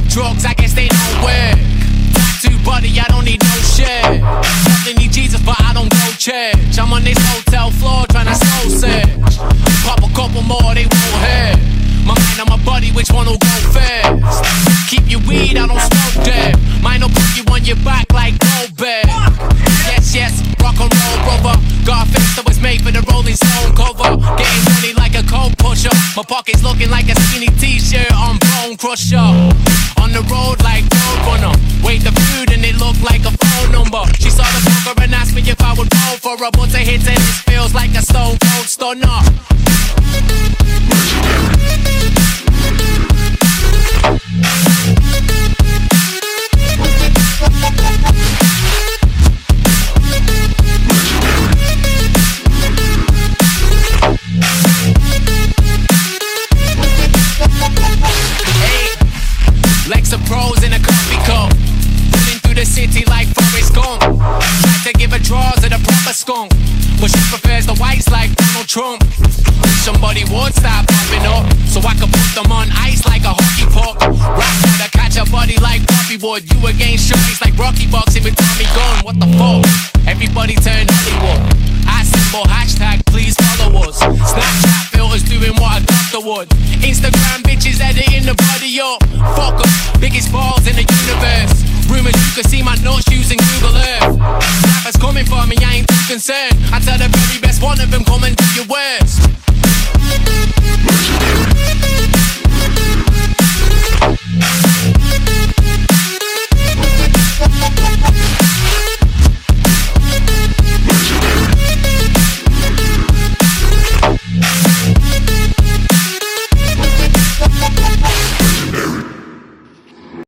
Drugs, I guess they don't work. Tattoo buddy, I don't need no shit. Nothing need Jesus, but I don't go church. I'm on this hotel floor trying to soul search. Pop a couple more, they won't hurt. My man and my buddy, which one will go first? Keep your weed, I don't smoke them. Mine will put you on your back like Goldberg. Yes, yes, rock and roll, brother. Got a face that was made for the Rolling Stone cover. Getting money like a cold pusher. My pockets looking like a skinny t-shirt on Bone Crusher. On the road like Road Runner. Wait the food and it looked like a phone number. She saw the fucker and asked me if I would roll for her. But the hits and it feels like a stone cold stunner. Legs of pros in a coffee cup. Running through the city like Forrest Gump. Tried to give her draws at a proper skunk, but she prefers the whites like Donald Trump. Wish somebody would stop popping up, so I could put them on ice like a hockey puck. Rock to catch a buddy like Bobby would. You against shorties like Rocky Buck.